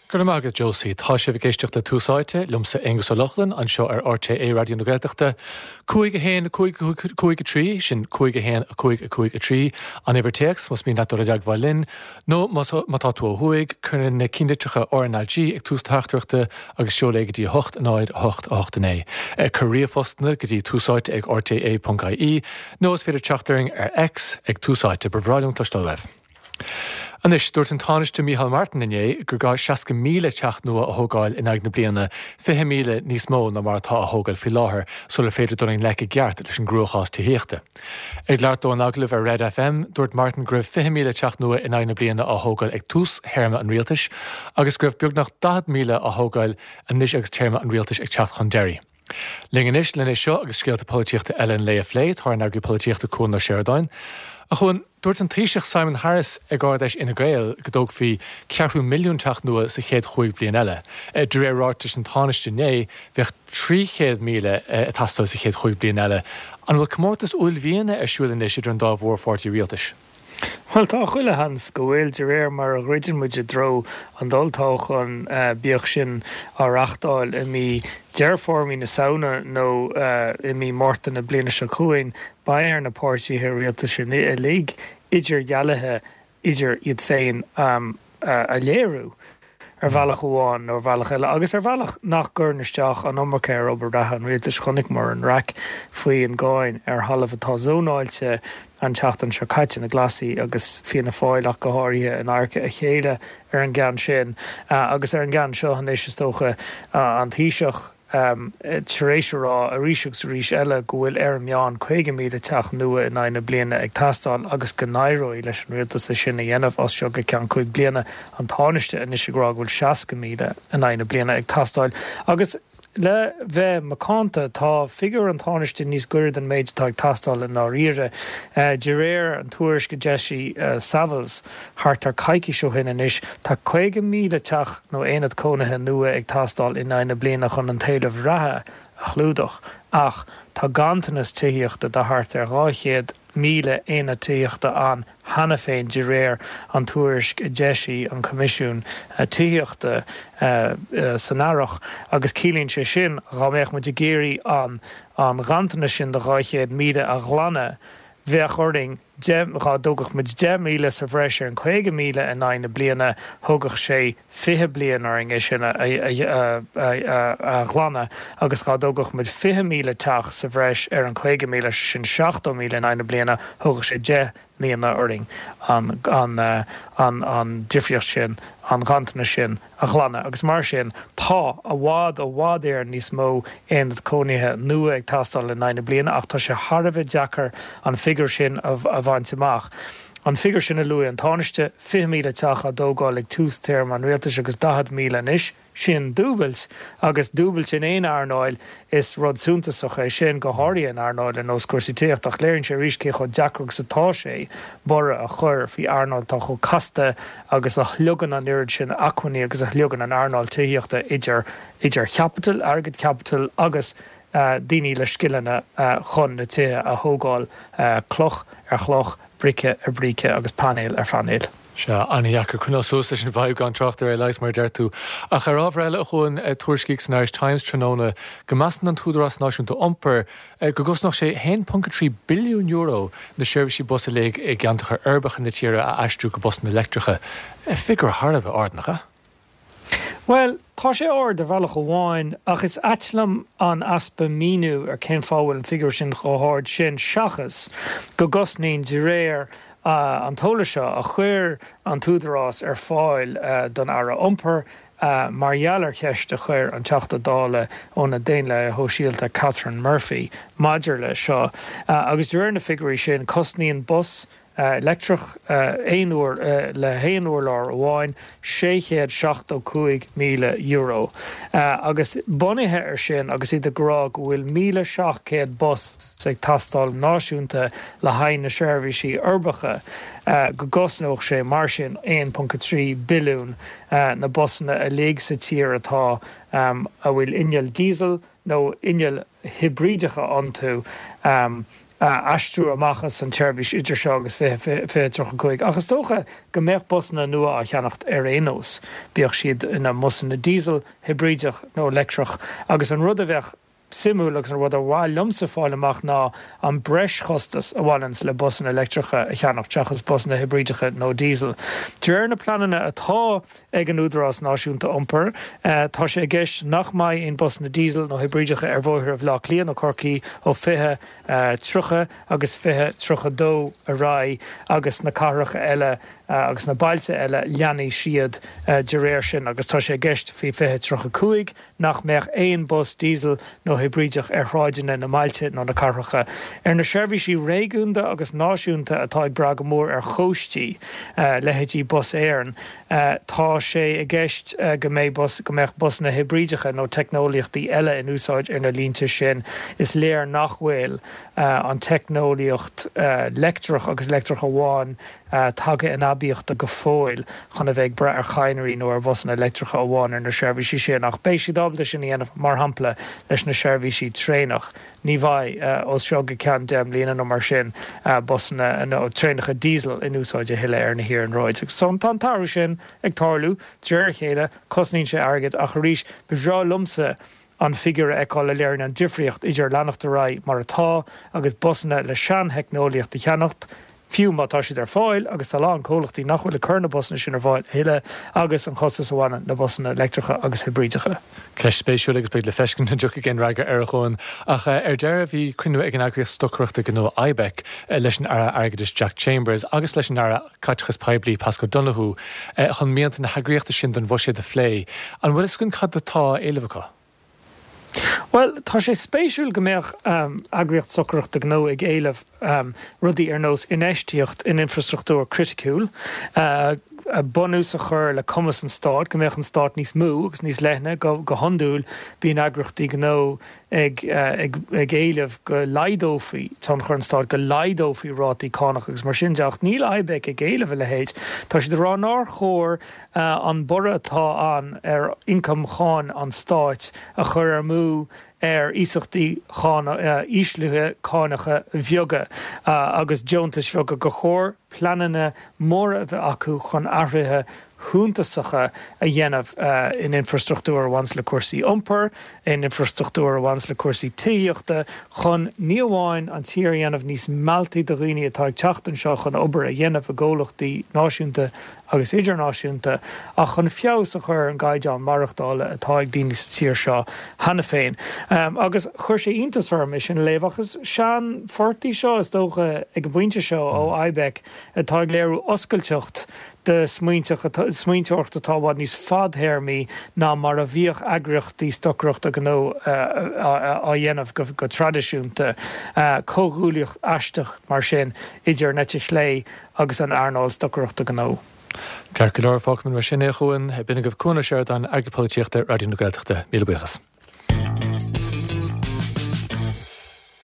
Gur mágad Josie tá sé bhgéisteachta túsáite lumsa Angus O'Loughlin an seo ar RTA Radio na Gaeltachta cúig a héin cúig a trí sin cúig a héin a cúig a trí an Evertex mas mí natúr a deag bhailin nó mátá tú a thuig chun na cínditrecha RNLG ag tús tachtúachta agus seola go dtí 8-9-8-8-9 Coríomhfostna go dtí túsáite ag rta.ie nó is féidir teachtaring ar X ag túsáite bhráilún clostal leh. Anis dúirt an táiste Micheál Martin inné gur gá 60,000 teach nua a thógáil in ag na bliana 50,000 níos mó na mar tá a thógáil fi láthair sulla féidir doing le geart leis an grúchás tíhéachta. Ag leart an aglah ar Red FM dúirt Martin gribh 50,000 teach nua in ag na bliana a thógáil ag tús théirme an rialtas agus gribh beag nach 10,000 a thógáil a níos agus théirme an rialtas ag teach chun deirí. Linganis lena seo agus scéalta polítíochta Ellen Leah Fléit thar an agri polítíochta cún na Sheridan. A chun dúirt an taoiseach Simon Harris ag gáideis ina Gael go dóg fhí 4 milliún teach nua sa chéad chuig bliain eile. Dré ráirtas an táiste né bheith 300,000 a tastal sa chéad chuig bliain eile. An bhfuil comórtas úil bhíana ar siúla is idir an dá bhór fáirtí rialtas. Well, tá chuile hans go bhfuil de réir mar a riidir muid dro an dultách an bíoch sin áreachtáil i mí dearformí na saona nó i mí mórta na bliana se chuin bair na pártí hir rialta sin a lí idir gealathe idir iad féin a léirú. Ar bhealach bháin nó bhealach eile agus ar bhealach nach gurnisteach an ommarcéir obair dathan rialtas chonig mar an raic faoi an gáin ar halamh atá zónáilte an teachtan se caiite na glasaí agus fianna fáil ach go háirithe an airce a chéile ar an gceann sin agus ar an gceann seo an éis tócha an taoiseach taréis rá a ríiseach ríis eile go bhfuil ar meán 50,000 teach nua in aine bliana ag tastáil agus go nairóí leis an rialtas a sinna dhéanamh as seo go ceann 5 bliana an táiste in isigrá bhfuil 60,000 in aine bliana ag tastáil agus le bheith macánta tá figur an táiste níos gurir den méid tá ag tastáil in áíre de réir an tuairis go deisi Savills thart ar caiici seo hin inis tá 50,000 teach nó éad cónathe nua ag tastáil in aine bliana chun an taobh rathe a chlúdach ach tá gantanas tííochta de thart ar 200,000 tííochta an hana féin de réir an tuairis go deisi an comisiún tííochta san áireach agus cílíonn sé sin ráméich mu de géirí an gantanas sin de 200,000 a glanne bheith ording rá dógach mu 10,000 sa bhreis ar an 50,000 in aine bliana thugach sé 50 blian ar an sinna a glanne agus rá dógach mu 50,000 teach sa bhreis ar an 50,000 sin 60,000 in aine bliana thugach sé 10 líana ording an difriocht sin an gantana sin a glanne agus mar sin tá a bhád ar níos mó éon cónithe nua ag tastáil in aine bliana ach tá sé Harbh deachar an figur sin a bhaintteach. An figur sin a luí an táiste 50,000 teach a dógáil ag tús téirm an rialtas agus 10,000 inis sin dúbailt agus dúbailt in éon airnáil is rud súntasach é sin go háirí an airnáil an oscuirsaíocht ach léironn sé ríis ché chu deacrach satá sé bora a chur fhí airnáil tá chu casta agus a thlugan an irid sin acmhaí agus a thlugan an airnáil tííochta idir capital agad capital agus daoine le skillanna chun na tithe a thógáil cloch ar chloch brice ar brice agus panéil ar fanéil. Se aníachar chun sús sin bhaid gan trachttar é leis mar deirtú. A chu rábhreile chuin tuairiscíigh san Irish Times tróna go meastan an túdarrás náisiúnta iompar go gusnach sé 1.3 billiún euro na seirbhísí busa le i gceantacha uirbecha na tíre a aistriú go bosna electricha. Figur Harbh ardnacha? Well, tá sé de bhealach go bháin ach is eitlam an aspa míú ar cén fáhfuil an figur sin chothird sin seachas go gosnaíonn de réir an tóla seo a chuir an túdarrás ar fáil don ara iompar margheallar cheist a chuir an teachta dála óna déin le hóisialta Catherine Murphy maidir le seo agus dúir na figurí sin cosnaíonn bus electrach éonúir le héanúir lár bháin 675,000 euro. Agus bunithe ar sin agus iad ará go bhfuil 1,700 bus ag tastáil náisiúnta le hain na seirbhísí uirbecha go gosnóch sé mar sin 1.3 billiún na busna a léig sa tír atá a bhfuil inneal diesel nó inneal hibrídecha antú astrú amachchas an teirbhís idir seo agus fé trocha chuig. Agus tócha go méoch bosna nua a cheannacht éos. Bíoh siad ina musanna diesel, hybrídeach nó electrach agus an rud a bheith simúlagus ar rud a bháil lumsa fáil amach ná an breis chostas a bhhailans le bosna electricha a cheannacht teachas bosna hybrídecha nó diesel. Dúir na planana atá ag an údarrás náisiúnta iompar, tá sé gceist nach mai in bosna diesel nó hybrídecha ar bmhóthir a bhlá líon ó Corcaí ó fithe trucha agus fithe trucha dó a rá agus na carracha eile agus na bailte eile leanaí siad de réir sin agus tá sé gceist fí fithe trucha cuaig nach meach éon bus diesel nó hybrídeach ar hráideanna na mailte nó na carracha. Ar na seirbhísí réúnta agus náisiúnta atá ag brag mór ar chóistí lehétí bus éireann, tá sé a gceist go méich bus na hybrídecha nó technoliaachtaí eile in úsáid ar na línte sin is léir nachhfuil an technoliacht lectrach agus lectrach amháin tagtha in abíocht a go fóil chuna bheith bre ar chaineí nó ar bhosna electricha amháin ar na seirbhísí sin nach béisi dábla sin dhéanamh mar hampla leis na seirbhísí trénach. Ní bhaid os seo go cean dem líana nó mar sin bosna trénacha diesel in úsáide hiile ar na hir an roid. Son tá tarú sin ag tarlú deir chéile cosníonn sé agad a choríis bhrá lumsa an figure eáil léirn an difriocht idir leanachta rá mar atá agus bosna le sean heicnóíocht de cheannacht fiú mátá siad ar fáil agus tá lá an cólachtaí nachhfuil le chuna bosna sin ar bháil hiile agus an chostas amháine na bosna electricha agus hybrídecha. Ceist spéisiú agus beag le feiscin na dúcha gin raige ar chuin ach ar deir bhí cuinú ag an agriíocht stocroachta go Ibec leis an ara agadis Jack Chambers agus leis an ara caitchas Paiblí Pasco Donoghue chun mianta na hagriíochta sin don bhoisiad de phlé. An bhfuil is gon cad atá éilehcha? Well, tá sé spéisiúil go méoch agriocht socraachta gnó ag éileh rudaí ar nós inéistíocht in infrastruchtúr criticúil. A bonús a chur le cumas an stát, go méoch an stát níos mú agus níos lethne go handúil bíon agriochtaí gnó ag éileh go leidófaí tá chur an stát go leidófaí rátaí cánach agus mar sin deach níl Ibec ag éileh le héid. Tá si de rá ná chóir an bora atá an ar income cháin an stát a chur ar mú ar ísachtaí ísluthe cánacha bheoga agus deontas bheoga go chóir planana móra a bheith acu chun áirithe húntasacha a dhéanamh in infrastruchtúr bhains le cuasaí iompar, in infrastruchtúr bhains le cuasaí tíochta chun níomháin an tír dhéanamh níos mealtaí do riine atá ag teachtain seo chun obair a dhéanamh a ggólachtaí náisiúnta agus idirnáisiúnta a chun feabhas a chur an gaiideán marachtála atá ag daoine tír seo hena féin. Agus chuir sé iontasarm is sin léamh agus sean fortaí seo is dócha ag go buinte seo ó Ibec atá ag léirú oscailteocht de smaointeocht atá bhád níos fadhéirmí ná mar a bhíoch agriochtaí stocroachta gnó á dhéanamh go tradiisiúnta cóghúlaíocht aisteach mar sin idir nete slé agus an airnáil stocroachta gnó. Ceir go leor fágmann mar sin é chuin, binne go bhcúna séir an agripolíochta Radio na Gaeltachta. Míle buchas.